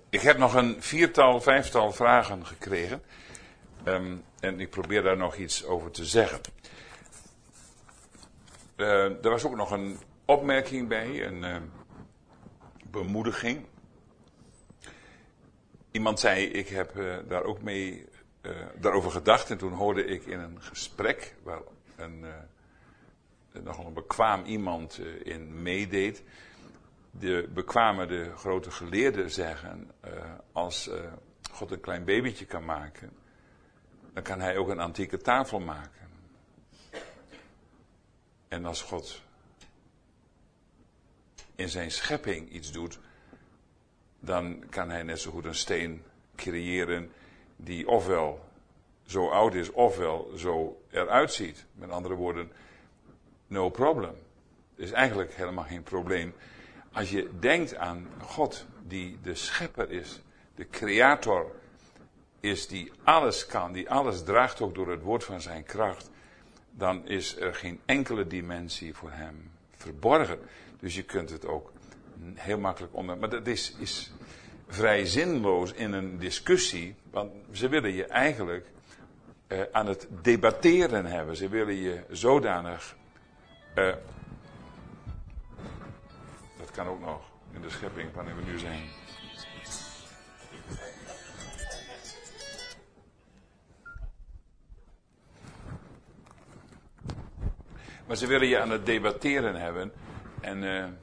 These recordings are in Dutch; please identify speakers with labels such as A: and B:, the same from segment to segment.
A: Ik heb nog een vijftal vragen gekregen. En ik probeer daar nog iets over te zeggen. Er was ook nog een opmerking bij, een bemoediging. Iemand zei, ik heb daar ook daarover gedacht. En toen hoorde ik in een gesprek, waar nogal een bekwaam iemand in meedeed. De grote geleerden zeggen, als God een klein babytje kan maken, dan kan hij ook een antieke tafel maken. En als God in zijn schepping iets doet, dan kan hij net zo goed een steen creëren die ofwel zo oud is, ofwel zo eruit ziet. Met andere woorden, no problem. Er is eigenlijk helemaal geen probleem. Als je denkt aan God, die de schepper is, de creator is, die alles kan, die alles draagt ook door het woord van zijn kracht, dan is er geen enkele dimensie voor hem verborgen. Dus je kunt het ook heel makkelijk maar dat is vrij zinloos in een discussie, want ze willen je eigenlijk aan het debatteren hebben. Ze willen je zodanig... dat kan ook nog in de schepping wanneer we nu zijn. Maar ze willen je aan het debatteren hebben en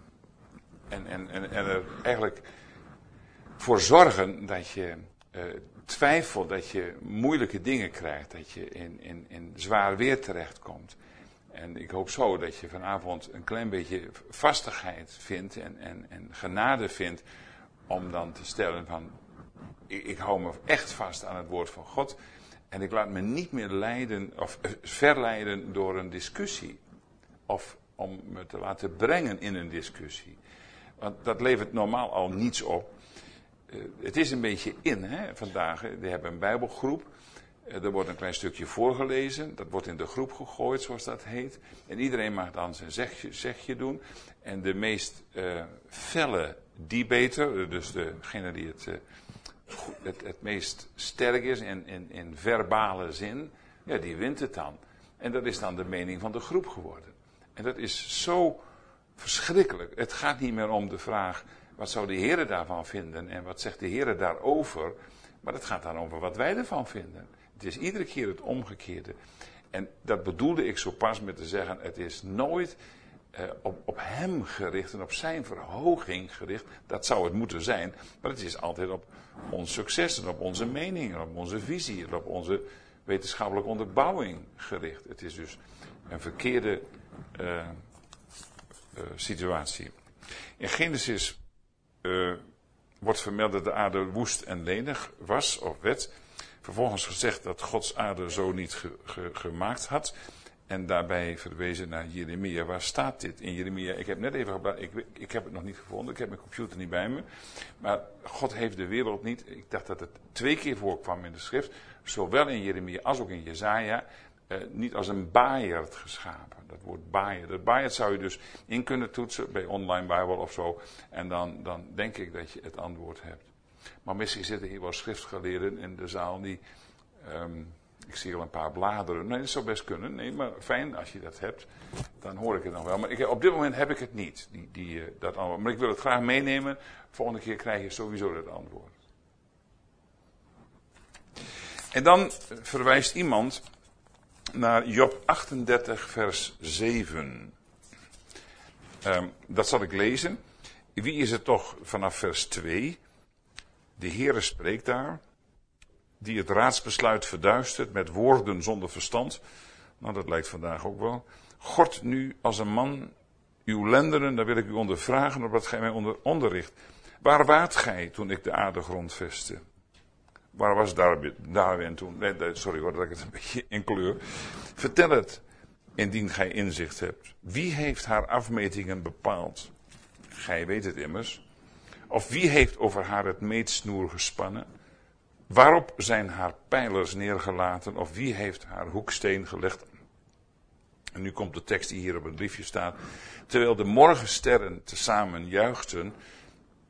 A: er eigenlijk voor zorgen dat je twijfelt, dat je moeilijke dingen krijgt, dat je in zwaar weer terechtkomt. En ik hoop zo dat je vanavond een klein beetje vastigheid vindt en genade vindt om dan te stellen van, ik hou me echt vast aan het woord van God en ik laat me niet meer leiden of verleiden door een discussie. Of om me te laten brengen in een discussie. Want dat levert normaal al niets op. Het is een beetje vandaag. We hebben een bijbelgroep. Er wordt een klein stukje voorgelezen. Dat wordt in de groep gegooid, zoals dat heet. En iedereen mag dan zijn zegje doen. En de meest felle debater, dus degene die het meest sterk is in verbale zin, ja, die wint het dan. En dat is dan de mening van de groep geworden. En dat is zo verschrikkelijk. Het gaat niet meer om de vraag, wat zou de Heer daarvan vinden en wat zegt de Heer daarover. Maar het gaat dan over wat wij ervan vinden. Het is iedere keer het omgekeerde. En dat bedoelde ik zo pas met te zeggen, het is nooit op hem gericht en op zijn verhoging gericht. Dat zou het moeten zijn. Maar het is altijd op ons succes en op onze mening en op onze visie en op onze wetenschappelijke onderbouwing gericht. Het is dus een verkeerde situatie. In Genesis wordt vermeld dat de aarde woest en lenig was of werd. Vervolgens gezegd dat Gods aarde zo niet gemaakt had. En daarbij verwezen naar Jeremia. Waar staat dit in Jeremia? Ik heb net even gebladerd. Ik heb het nog niet gevonden. Ik heb mijn computer niet bij me. Maar God heeft de wereld niet. Ik dacht dat het 2 keer voorkwam in de schrift. Zowel in Jeremia als ook in Jesaja. Niet als een baaierd geschapen. Dat woord baaierd. Dat baaierd zou je dus in kunnen toetsen bij online Bijbel of zo. En dan denk ik dat je het antwoord hebt. Maar misschien zitten hier wel schriftgeleerden in de zaal die... ik zie al een paar bladeren. Nee, dat zou best kunnen. Nee, maar fijn als je dat hebt. Dan hoor ik het nog wel. Maar op dit moment heb ik het niet. Dat antwoord. Maar ik wil het graag meenemen. Volgende keer krijg je sowieso dat antwoord. En dan verwijst iemand naar Job 38 vers 7. Dat zal ik lezen. Wie is het toch vanaf vers 2? De Heere spreekt daar. Die het raadsbesluit verduistert met woorden zonder verstand. Nou, dat lijkt vandaag ook wel. Gord nu als een man uw lendenen, daar wil ik u ondervragen, opdat gij mij onderricht. Waar waart gij toen ik de aarde grondvestte? Waar was Darwin toen? Nee, sorry hoor, dat ik het een beetje inkleur. Vertel het, indien gij inzicht hebt. Wie heeft haar afmetingen bepaald? Gij weet het immers. Of wie heeft over haar het meetsnoer gespannen? Waarop zijn haar pijlers neergelaten? Of wie heeft haar hoeksteen gelegd? En nu komt de tekst die hier op het briefje staat. Terwijl de morgensterren tezamen juichten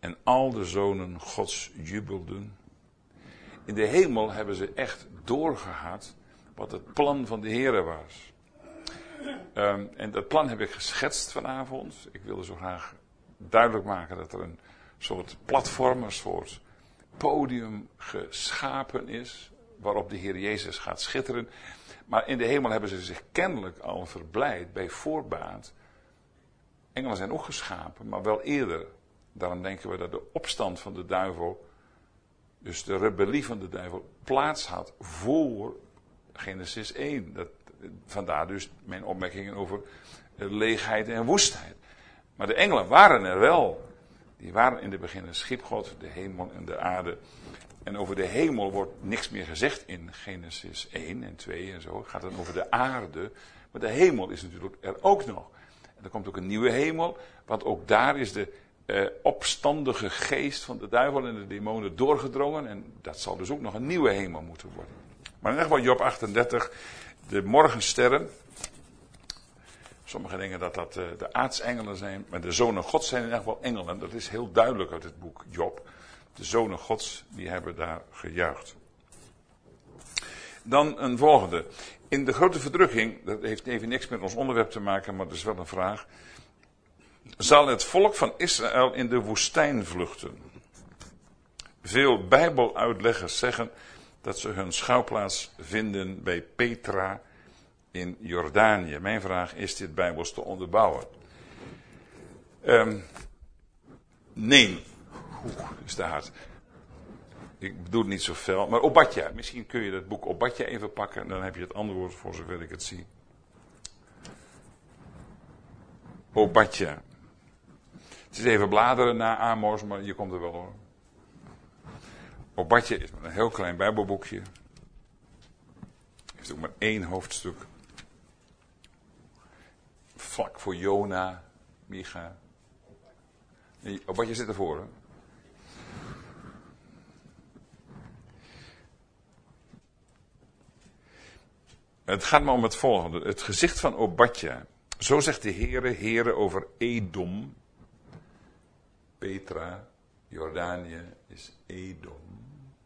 A: en al de zonen Gods jubelden. In de hemel hebben ze echt doorgehad wat het plan van de Heere was. En dat plan heb ik geschetst vanavond. Ik wilde zo graag duidelijk maken dat er een soort platform, een soort podium geschapen is, waarop de Heer Jezus gaat schitteren. Maar in de hemel hebben ze zich kennelijk al verblijd bij voorbaat. Engelen zijn ook geschapen, maar wel eerder. Daarom denken we dat de opstand van de duivel, dus de rebellie van de duivel, plaats had voor Genesis 1. Vandaar dus mijn opmerkingen over leegheid en woestheid. Maar de engelen waren er wel. Die waren in het begin een schepgod, de hemel en de aarde. En over de hemel wordt niks meer gezegd in Genesis 1 en 2 en zo. Het gaat dan over de aarde. Maar de hemel is natuurlijk er ook nog. En er komt ook een nieuwe hemel. Want ook daar is de opstandige geest van de duivel en de demonen doorgedrongen. En dat zal dus ook nog een nieuwe hemel moeten worden. Maar in ieder geval Job 38, de morgensterren. Sommigen denken dat dat de aartsengelen zijn. Maar de zonen Gods zijn in ieder geval engelen. Dat is heel duidelijk uit het boek Job. De zonen Gods, die hebben daar gejuicht. Dan een volgende. In de grote verdrukking, dat heeft even niks met ons onderwerp te maken, maar dat is wel een vraag. Zal het volk van Israël in de woestijn vluchten? Veel Bijbeluitleggers zeggen dat ze hun schuilplaats vinden bij Petra in Jordanië. Mijn vraag is dit Bijbels te onderbouwen? Nee. Is te hard. Ik bedoel het niet zo fel. Maar Obadja. Misschien kun je dat boek Obadja even pakken. En dan heb je het antwoord voor zover ik het zie. Obadja. Het is even bladeren na Amos, maar je komt er wel hoor. Obadja is een heel klein Bijbelboekje. Heeft ook maar 1 hoofdstuk. Vlak voor Jona, Micha. Nee, Obadja zit ervoor, hè? Het gaat maar om het volgende. Het gezicht van Obadja. Zo zegt de Heere over Edom. Petra, Jordanië is Edom.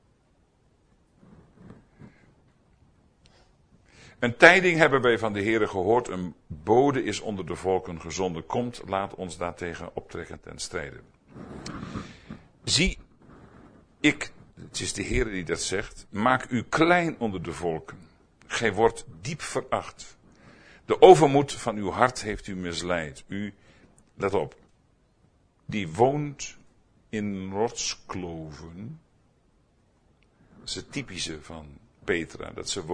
A: Een tijding hebben wij van de Heere gehoord. Een bode is onder de volken gezonden. Komt, laat ons daartegen optrekken ten strijde. Zie, het is de Heere die dat zegt, maak u klein onder de volken. Gij wordt diep veracht. De overmoed van uw hart heeft u misleid. U, let op, die woont in rotskloven. Dat is het typische van Petra, dat ze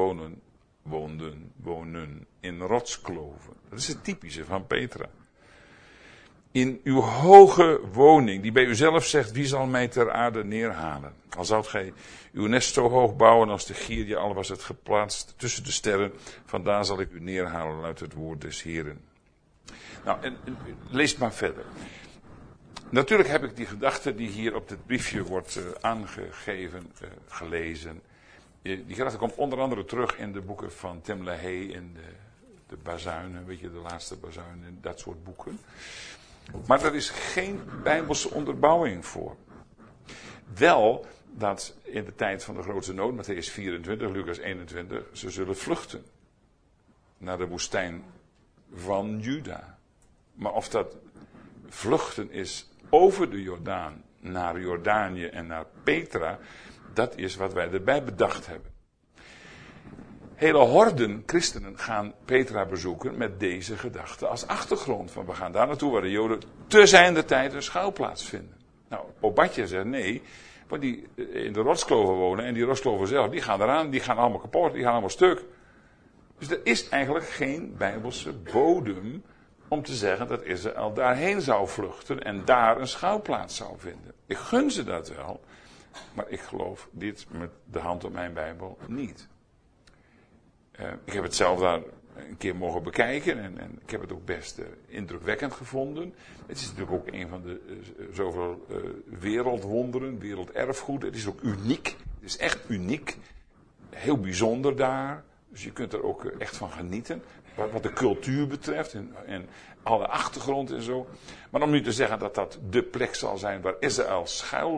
A: wonen in rotskloven. Dat is het typische van Petra. In uw hoge woning, die bij uzelf zegt, wie zal mij ter aarde neerhalen? Al zoudt gij uw nest zo hoog bouwen als de gier, al was het geplaatst tussen de sterren, vandaar zal ik u neerhalen uit het woord des Heeren. Nou, en lees maar verder. Natuurlijk heb ik die gedachte die hier op dit briefje wordt aangegeven, gelezen. Die gedachte komt onder andere terug in de boeken van Tim LaHaye, in de bazuinen, weet je, de laatste bazuinen, dat soort boeken. Maar er is geen bijbelse onderbouwing voor. Wel dat in de tijd van de grootste nood, Mattheüs 24, Lucas 21, ze zullen vluchten naar de woestijn van Juda. Maar of dat vluchten is over de Jordaan naar Jordanië en naar Petra, dat is wat wij erbij bedacht hebben. Hele horden christenen gaan Petra bezoeken met deze gedachte als achtergrond. Van we gaan daar naartoe waar de Joden te zijner tijd een schuilplaats vinden. Nou, Obadja zegt nee, want die in de rotskloven wonen en die rotskloven zelf, die gaan eraan, die gaan allemaal kapot, die gaan allemaal stuk. Dus er is eigenlijk geen bijbelse bodem om te zeggen dat Israël daarheen zou vluchten en daar een schuilplaats zou vinden. Ik gun ze dat wel, maar ik geloof dit met de hand op mijn Bijbel niet. Ik heb het zelf daar een keer mogen bekijken en ik heb het ook best indrukwekkend gevonden. Het is natuurlijk ook een van de zoveel wereldwonderen, werelderfgoed. Het is ook uniek. Het is echt uniek. Heel bijzonder daar. Dus je kunt er ook echt van genieten. wat de cultuur betreft en alle achtergrond en zo. Maar om nu te zeggen dat dat de plek zal zijn waar Israël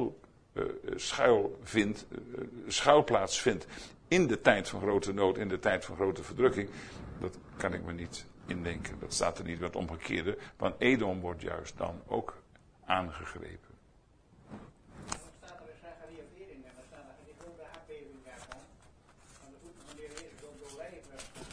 A: schuilplaats vindt in de tijd van grote nood, in de tijd van grote verdrukking, dat kan ik me niet indenken. Dat staat er niet met omgekeerde, want Edom wordt juist dan ook aangegrepen.
B: Dan staat er in Zachariah 14 en dan staat er die grote aardbeving daarvan. Aan de voeten van de Heer Jezus ook door lijven.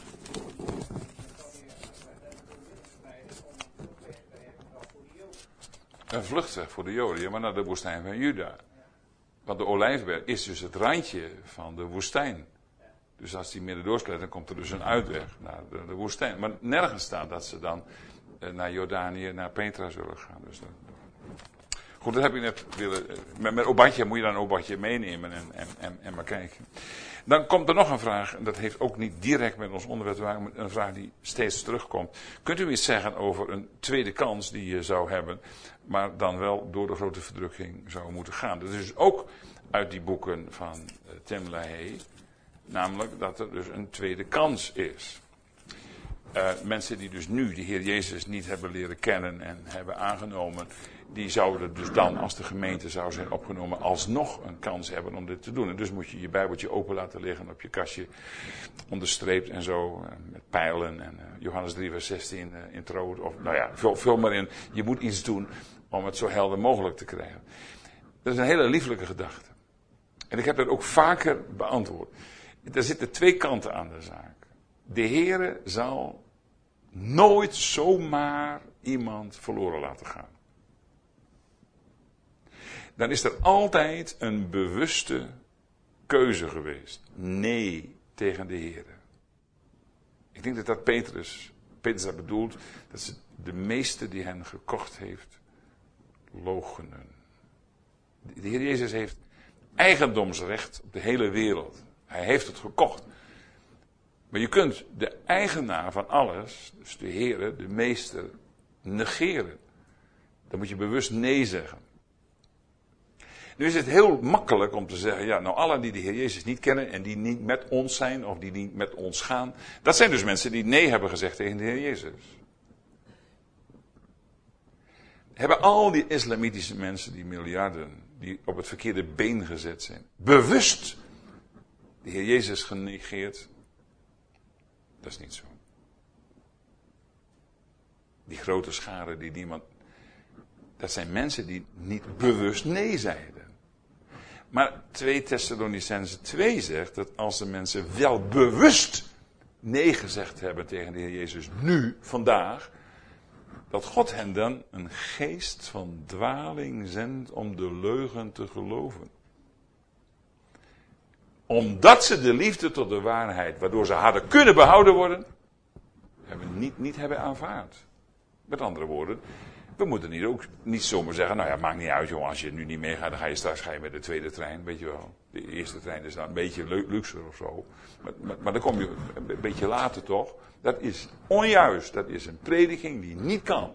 A: Een vluchtweg voor de Joden, ja, maar naar de woestijn van Juda. Want de Olijfberg is dus het randje van de woestijn. Dus als die midden doorsleept, dan komt er dus een uitweg naar de woestijn. Maar nergens staat dat ze dan naar Jordanië, naar Petra zullen gaan. Dus goed, dat heb ik net willen. Met Obadja moet je dan Obadja meenemen en maar kijken. Dan komt er nog een vraag, en dat heeft ook niet direct met ons onderwerp te maken, maar een vraag die steeds terugkomt. Kunt u iets zeggen over een tweede kans die je zou hebben, maar dan wel door de grote verdrukking zou moeten gaan? Dat is dus ook uit die boeken van Tim LaHaye, namelijk dat er dus een tweede kans is. Mensen die dus nu de Heer Jezus niet hebben leren kennen en hebben aangenomen, die zouden dus dan, als de gemeente zou zijn opgenomen, alsnog een kans hebben om dit te doen. En dus moet je je Bijbeltje open laten liggen op je kastje, onderstreept en zo, met pijlen en Johannes 3 vers 16 in het rood. Of nou ja, vul maar in. Je moet iets doen om het zo helder mogelijk te krijgen. Dat is een hele lieflijke gedachte. En ik heb dat ook vaker beantwoord. Er zitten twee kanten aan de zaak. De Heere zal nooit zomaar iemand verloren laten gaan. Dan is er altijd een bewuste keuze geweest. Nee tegen de Heere. Ik denk dat Petrus dat bedoelt, dat ze de meeste die hen gekocht heeft, loochenen. De Heer Jezus heeft eigendomsrecht op de hele wereld. Hij heeft het gekocht. Maar je kunt de eigenaar van alles, dus de Heere, de meester, negeren. Dan moet je bewust nee zeggen. Nu is het heel makkelijk om te zeggen, ja, nou allen die de Heer Jezus niet kennen en die niet met ons zijn of die niet met ons gaan, dat zijn dus mensen die nee hebben gezegd tegen de Heer Jezus. Hebben al die islamitische mensen, die miljarden, die op het verkeerde been gezet zijn, bewust de Heer Jezus genegeerd? Dat is niet zo. Die grote scharen die niemand, dat zijn mensen die niet bewust nee zeiden. Maar 2 Thessalonicenzen 2 zegt dat als de mensen wel bewust nee gezegd hebben tegen de Heer Jezus nu, vandaag, dat God hen dan een geest van dwaling zendt om de leugen te geloven. Omdat ze de liefde tot de waarheid, waardoor ze hadden kunnen behouden worden, niet hebben aanvaard. Met andere woorden, we moeten ook niet zomaar zeggen, nou ja, maakt niet uit joh, als je nu niet meegaat, dan ga je straks met de tweede trein, weet je wel. De eerste trein is dan een beetje luxer of zo. Maar dan kom je een beetje later toch. Dat is onjuist, dat is een prediking die niet kan.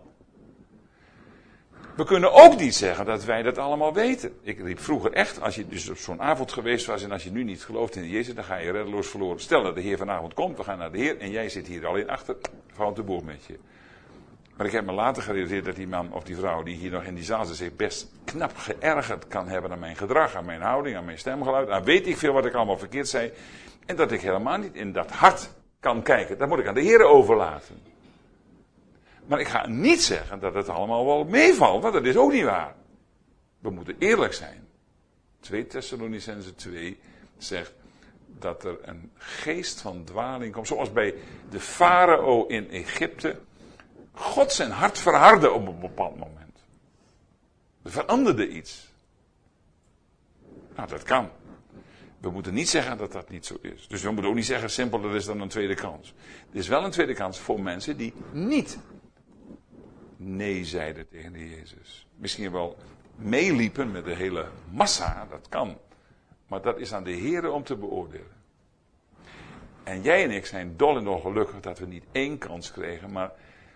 A: We kunnen ook niet zeggen dat wij dat allemaal weten. Ik riep vroeger echt, als je dus op zo'n avond geweest was en als je nu niet gelooft in Jezus, dan ga je reddeloos verloren. Stel dat de Heer vanavond komt, we gaan naar de Heer en jij zit hier alleen achter, valt de boel met je. Maar ik heb me later gerealiseerd dat die man of die vrouw die hier nog in die zaal zit zich best knap geërgerd kan hebben aan mijn gedrag, aan mijn houding, aan mijn stemgeluid, aan weet ik veel wat ik allemaal verkeerd zei. En dat ik helemaal niet in dat hart kan kijken. Dat moet ik aan de Heer overlaten. Maar ik ga niet zeggen dat het allemaal wel meevalt, want dat is ook niet waar. We moeten eerlijk zijn. 2 Thessalonicenzen 2 zegt dat er een geest van dwaling komt. Zoals bij de farao in Egypte. God zijn hart verhardde op een bepaald moment. Er veranderde iets. Nou, dat kan. We moeten niet zeggen dat dat niet zo is. Dus we moeten ook niet zeggen, simpel, dat is dan een tweede kans. Er is wel een tweede kans voor mensen die niet nee zeiden tegen de Jezus. Misschien wel meeliepen met de hele massa, dat kan. Maar dat is aan de Heere om te beoordelen. En jij en ik zijn dol en dol gelukkig dat we niet 1 kans kregen, maar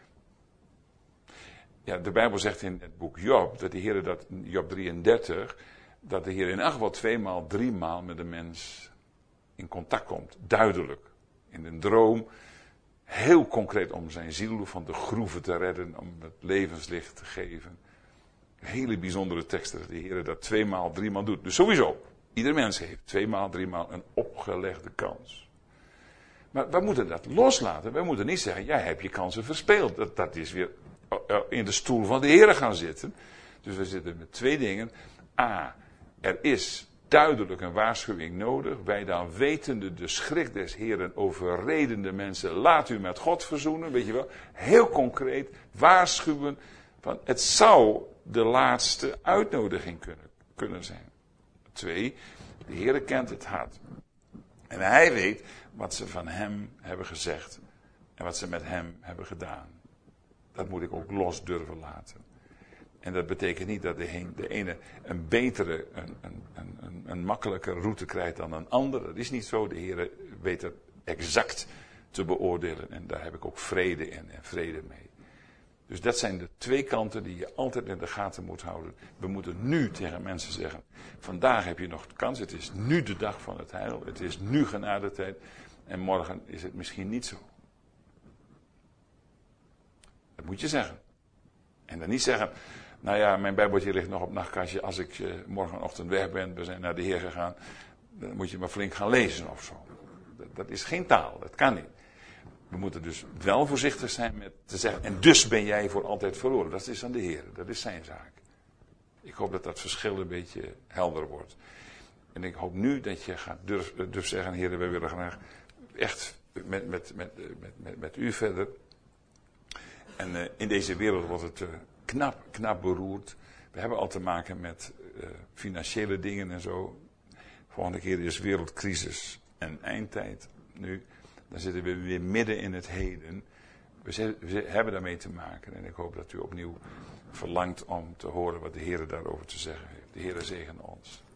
A: ja, de Bijbel zegt in het boek Job, dat de Heer Job 33, dat de Heer in elk geval 2 maal, 3 maal met de mens in contact komt. Duidelijk. In een droom, Heel concreet om zijn ziel van de groeven te redden, om het levenslicht te geven. Hele bijzondere teksten dat de Heer dat 2 maal, 3 maal doet. Dus sowieso, ieder mens heeft 2 maal, 3 maal een opgelegde kans. Maar we moeten dat loslaten. We moeten niet zeggen, jij hebt je kansen verspeeld. Dat is weer in de stoel van de Heer gaan zitten. Dus we zitten met 2 dingen. A, er is duidelijk een waarschuwing nodig. Wij dan wetende de schrik des Heeren overredende mensen, laat u met God verzoenen. Weet je wel, heel concreet waarschuwen. Van, het zou de laatste uitnodiging kunnen zijn. 2, de Heer kent het hart. En hij weet wat ze van hem hebben gezegd. En wat ze met hem hebben gedaan. Dat moet ik ook los durven laten. En dat betekent niet dat de ene een betere, een makkelijker route krijgt dan een andere. Dat is niet zo. De Heer weet het exact te beoordelen. En daar heb ik ook vrede in en vrede mee. Dus dat zijn de 2 kanten die je altijd in de gaten moet houden. We moeten nu tegen mensen zeggen, vandaag heb je nog de kans. Het is nu de dag van het heil. Het is nu genadetijd. En morgen is het misschien niet zo. Dat moet je zeggen. En dan niet zeggen, nou ja, mijn bijbeltje ligt nog op nachtkastje. Als ik morgenochtend weg ben, we zijn naar de Heer gegaan. Dan moet je maar flink gaan lezen of zo. Dat is geen taal, dat kan niet. We moeten dus wel voorzichtig zijn met te zeggen, en dus ben jij voor altijd verloren. Dat is aan de Heer, dat is zijn zaak. Ik hoop dat dat verschil een beetje helder wordt. En ik hoop nu dat je gaat durf zeggen, Heer, wij willen graag echt met u verder. En in deze wereld wordt het knap beroerd. We hebben al te maken met financiële dingen en zo. Volgende keer is wereldcrisis en eindtijd. Nu, dan zitten we weer midden in het heden. We hebben daarmee te maken. En ik hoop dat u opnieuw verlangt om te horen wat de Heer daarover te zeggen heeft. De Heer zegene ons.